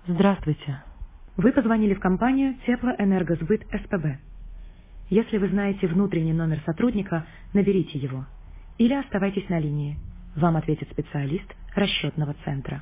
Здравствуйте. Вы позвонили в компанию Теплоэнергосбыт СПБ. Если вы знаете внутренний номер сотрудника, наберите его. Или оставайтесь на линии. Вам ответит специалист расчетного центра.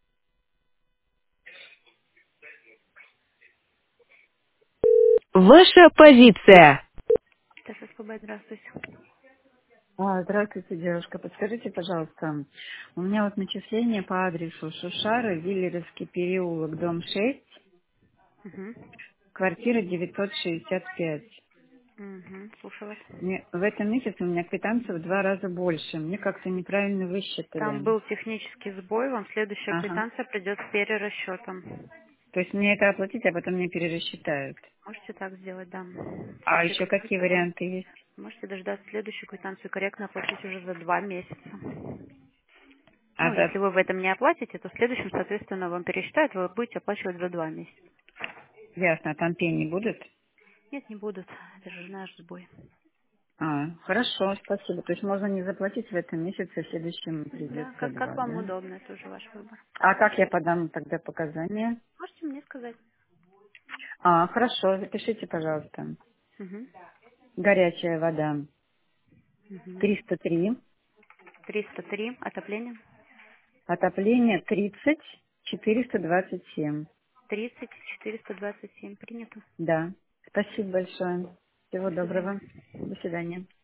Ваша позиция. СПБ, здравствуйте. Здравствуйте, девушка. Подскажите, пожалуйста, у меня вот начисление по адресу Шушара, Виллеровский переулок, дом 6, Угу. квартира 965. Угу. Слушаю вас. В этом месяце у меня квитанция в 2 раза больше. Мне как-то неправильно Там высчитали. был технический сбой, вам следующая Ага. квитанция придет с перерасчетом. То есть мне это оплатить, а потом мне перерасчитают. Можете так сделать, да. А Сейчас я еще какие посмотрю. варианты есть? Можете дождаться следующую квитанцию и корректно оплатить уже за 2 месяца. А, Ну, если вы в этом не оплатите, то в следующем, соответственно, вам пересчитают, вы будете оплачивать за 2 месяца. ясно, а там пени будут? Нет, не будут. Это же наш сбой. Хорошо, спасибо. То есть можно не заплатить в этом месяце, в следующем Да, придется как 2, вам да? удобно, это уже ваш выбор. А как я подам тогда показания? Можете мне сказать? Хорошо, запишите, пожалуйста. Угу. Горячая вода. Угу. 303. 303, отопление. Отопление 30. 427. 30, 427, принято. Да. Спасибо большое. Всего До свидания. доброго. До свидания.